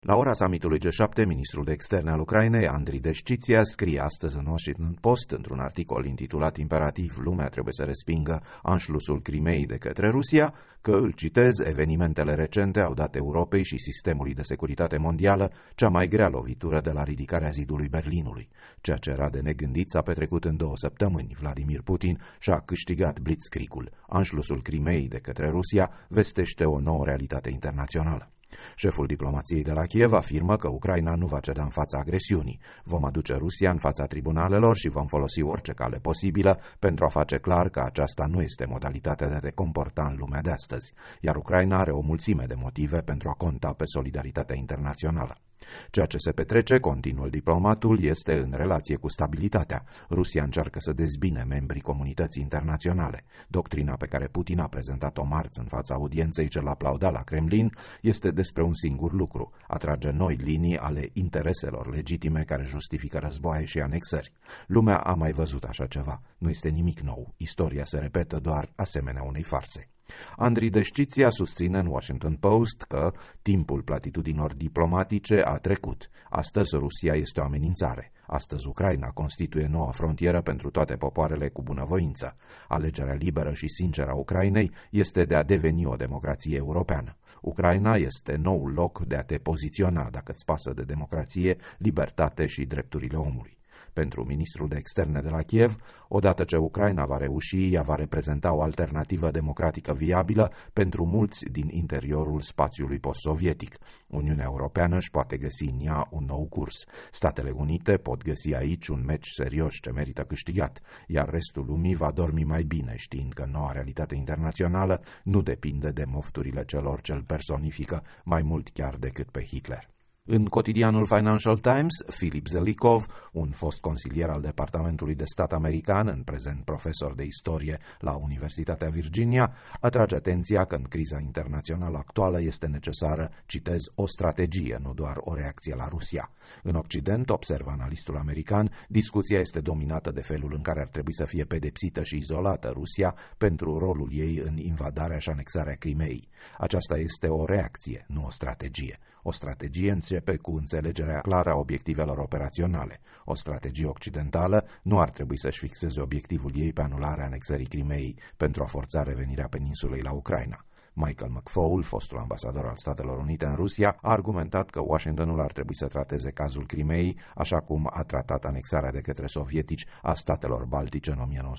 La ora summitului G7, ministrul de externe al Ucrainei, Andriy Deșciția, scrie astăzi în Washington Post, într-un articol intitulat imperativ "Lumea trebuie să respingă anșlusul Crimeei de către Rusia", că, îl citez, evenimentele recente au dat Europei și sistemului de securitate mondială cea mai grea lovitură de la ridicarea zidului Berlinului. Ceea ce era de negândit s-a petrecut în 2 săptămâni. Vladimir Putin și-a câștigat blitzkriegul. Anșlusul Crimeei de către Rusia vestește o nouă realitate internațională. Șeful diplomației de la Kiev afirmă că Ucraina nu va ceda în fața agresiunii. Vom aduce Rusia în fața tribunalelor și vom folosi orice cale posibilă pentru a face clar că aceasta nu este modalitatea de a te comporta în lumea de astăzi, iar Ucraina are o mulțime de motive pentru a conta pe solidaritatea internațională. Ceea ce se petrece, continuă diplomatul, este în relație cu stabilitatea. Rusia încearcă să dezbine membrii comunității internaționale. Doctrina pe care Putin a prezentat-o marți în fața audienței ce l-aplauda la Kremlin este despre un singur lucru: atrage noi linii ale intereselor legitime care justifică războaie și anexări. Lumea a mai văzut așa ceva. Nu este nimic nou. Istoria se repetă doar asemenea unei farse. Andriy Deșciția susține în Washington Post că timpul platitudinilor diplomatice a trecut. Astăzi Rusia este o amenințare. Astăzi Ucraina constituie noua frontieră pentru toate popoarele cu bunăvoință. Alegerea liberă și sinceră a Ucrainei este de a deveni o democrație europeană. Ucraina este noul loc de a te poziționa dacă îți pasă de democrație, libertate și drepturile omului. Pentru ministrul de externe de la Kiev, odată ce Ucraina va reuși, ea va reprezenta o alternativă democratică viabilă pentru mulți din interiorul spațiului post-sovietic. Uniunea Europeană își poate găsi în ea un nou curs. Statele Unite pot găsi aici un meci serios ce merită câștigat, iar restul lumii va dormi mai bine, știind că noua realitate internațională nu depinde de mofturile celor ce îl personifică mai mult chiar decât pe Hitler. În cotidianul Financial Times, Filip Zelikov, un fost consilier al Departamentului de Stat american, în prezent profesor de istorie la Universitatea Virginia, atrage atenția că în criza internațională actuală este necesară, citez, o strategie, nu doar o reacție la Rusia. În Occident, observă analistul american, discuția este dominată de felul în care ar trebui să fie pedepsită și izolată Rusia pentru rolul ei în invadarea și anexarea Crimeei. Aceasta este o reacție, nu o strategie. O strategie începe cu înțelegerea clară a obiectivelor operaționale. O strategie occidentală nu ar trebui să-și fixeze obiectivul ei pe anularea anexării Crimeei pentru a forța revenirea peninsulei la Ucraina. Michael McFaul, fostul ambasador al Statelor Unite în Rusia, a argumentat că Washingtonul ar trebui să trateze cazul Crimeei așa cum a tratat anexarea de către sovietici a statelor baltice în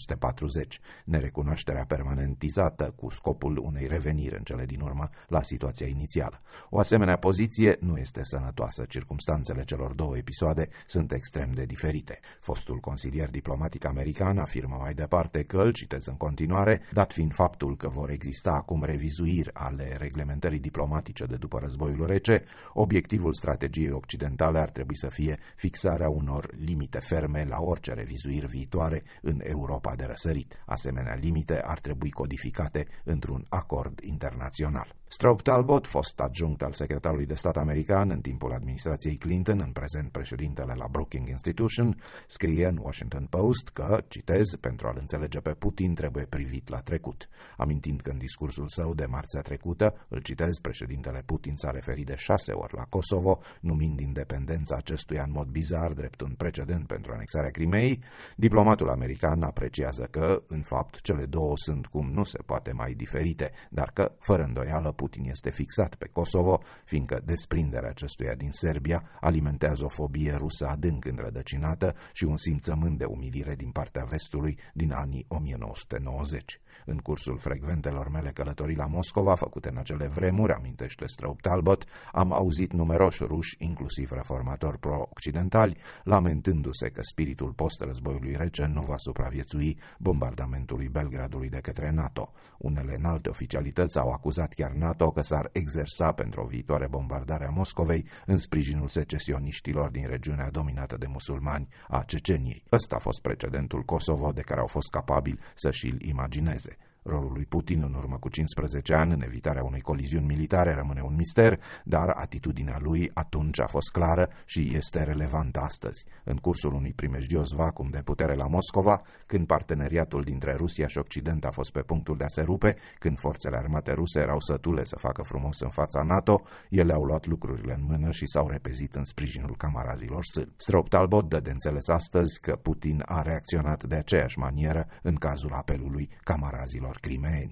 1940, nerecunoașterea permanentizată cu scopul unei reveniri în cele din urmă la situația inițială. O asemenea poziție nu este sănătoasă. Circumstanțele celor două episoade sunt extrem de diferite. Fostul consilier diplomatic american afirmă mai departe că, îl citez în continuare, dat fiind faptul că vor exista acum revizuiri ale reglementării diplomatice de după războiul rece, obiectivul strategiei occidentale ar trebui să fie fixarea unor limite ferme la orice revizuiri viitoare în Europa de răsărit. Asemenea limite ar trebui codificate într-un acord internațional. Strobe Talbot, fost adjunct al secretarului de stat american în timpul administrației Clinton, în prezent președintele la Brookings Institution, scrie în Washington Post că, citez, pentru a-l înțelege pe Putin trebuie privit la trecut. Amintind că în discursul său de marțea trecută, îl citez, președintele Putin s-a referit de 6 ori la Kosovo, numind independența acestuia în mod bizar drept un precedent pentru anexarea Crimeei, diplomatul american apreciază că, în fapt, cele două sunt cum nu se poate mai diferite, dar că, fără îndoială, Putin este fixat pe Kosovo, fiindcă desprinderea acestuia din Serbia alimentează o fobie rusă adânc înrădăcinată și un simțământ de umilire din partea vestului din anii 1990. În cursul frecventelor mele călătorii la Moscova, făcute în acele vremuri, amintește Strobe Talbot, am auzit numeroși ruși, inclusiv reformatori pro-occidentali, lamentându-se că spiritul post-războiului rece nu va supraviețui bombardamentului Belgradului de către NATO. Unele înalte oficialități au acuzat chiar NATO că s-ar exersa pentru o viitoare bombardare a Moscovei în sprijinul secesioniștilor din regiunea dominată de musulmani a Ceceniei. Ăsta a fost precedentul Kosovo de care au fost capabili să și-l imagineze. Rolul lui Putin în urmă cu 15 ani în evitarea unei coliziuni militare rămâne un mister, dar atitudinea lui atunci a fost clară și este relevantă astăzi. În cursul unui primejdios vacuum de putere la Moscova, când parteneriatul dintre Rusia și Occident a fost pe punctul de a se rupe, când forțele armate ruse erau sătule să facă frumos în fața NATO, ele au luat lucrurile în mână și s-au repezit în sprijinul camarazilor sârbi. Stroop Talbot dă de înțeles astăzi că Putin a reacționat de aceeași manieră în cazul apelului camarazilor crimeeni.